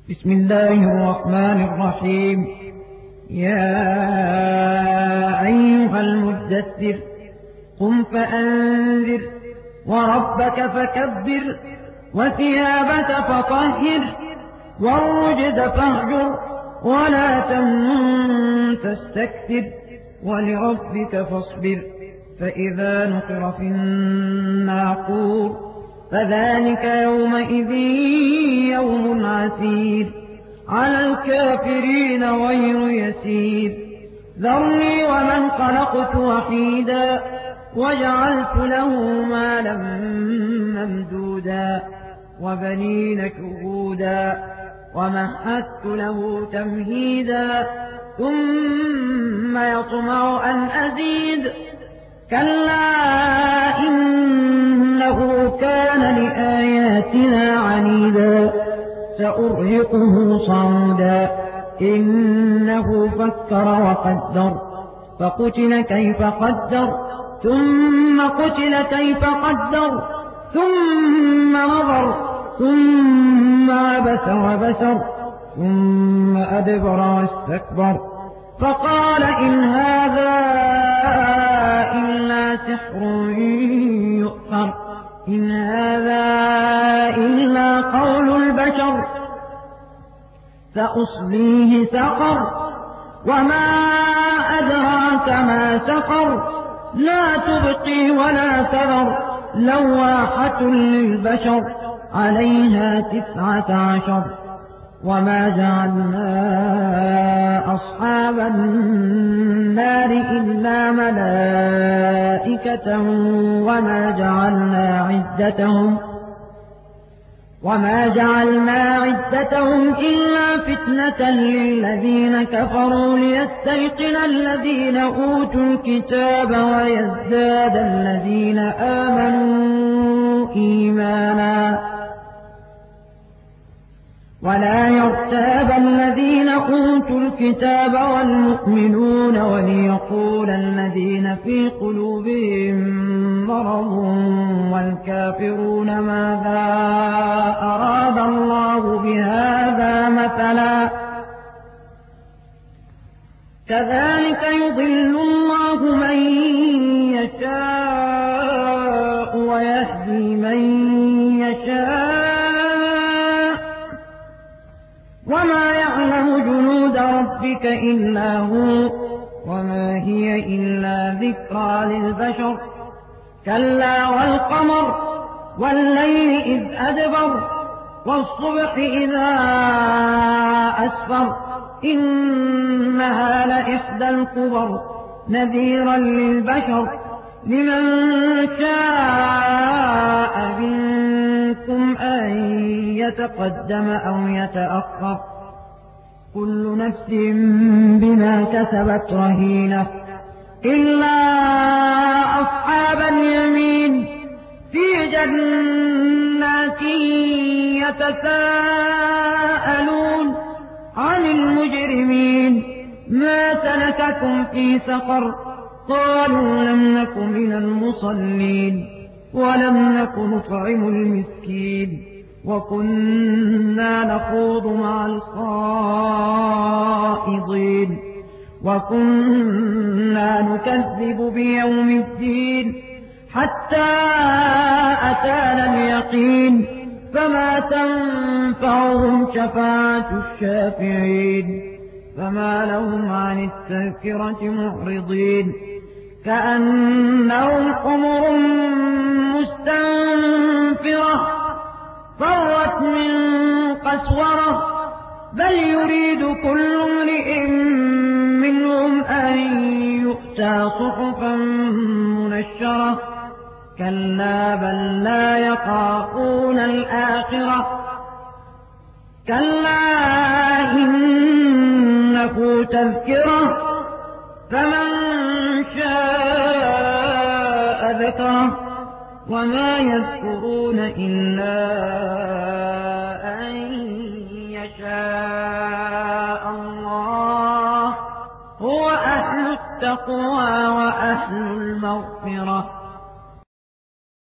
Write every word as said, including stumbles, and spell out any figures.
بسم الله الرحمن الرحيم. يا أيها المدثر قم فأنذر وربك فكبر وثيابك فطهر والرجز فاهجر ولا تمنن تستكثر ولربك فاصبر فإذا نقر في الناقور فذلك يومئذ يوم عسير على الكافرين غير يسير. ذرني ومن خلقت وحيدا وجعلت له مالا ممدودا وبنين شهودا ومهدت له تمهيدا ثم يطمع أن أزيد كلا إنه كان لآياتنا عنيدا سأرهقه صعودا إنه فكر وقدر فقتل كيف قدر ثم قتل كيف قدر ثم نظر ثم عبس وبسر ثم أدبر واستكبر فقال إن هذا إلا سحر يؤثر إن هذا إلا قول البشر سأصليه سقر وما أدراك ما سقر لا تبقي ولا تذر لواحة للبشر عليها تسعة عشر وما جعلنا أصحاب النار إلا ملائكة وما جعلنا عدتهم وما جعلنا عدتهم إلا فتنة للذين كفروا ليستيقن الذين أوتوا الكتاب ويزداد الذين آمنوا إيمانا ولا يرتاب الذين أوتوا الكتاب والمؤمنون وليقول الذين في قلوبهم مرض والكافرون ماذا أراد الله بهذا مثلا كذلك يضل الله من يشاء ويهدي من يشاء وما يعلم جنود ربك إلا هو وما هي إلا ذكرى للبشر كلا والقمر والليل إذ أدبر والصبح إذا أسفر إنها لإحدى الكبر نذيرا للبشر لمن شاء منكم أن يتقدم أو يتأخر كل نفس بما كسبت رهينة إلا أصحاب اليمين في جنات يتساءلون عن المجرمين ما سلككم في سقر قالوا لم نك من المصلين ولم نك نطعم المسكين وكنا نخوض مع الخائضين وكنا نكذب بيوم الدين حتى أتانا اليقين فما تنفعهم شفاعة الشافعين فما لهم عن التذكرة معرضين كأنهم حمر مستنفرة فرت من قسورة بل يريد كل امرئ منهم أن يؤتى صحفا منشرة كلا بل لا يخافون الآخرة كلا إنه تذكرة فمن شاء ذكره وما يذكرون إلا أن يشاء الله هو أهل التقوى وأهل المغفرة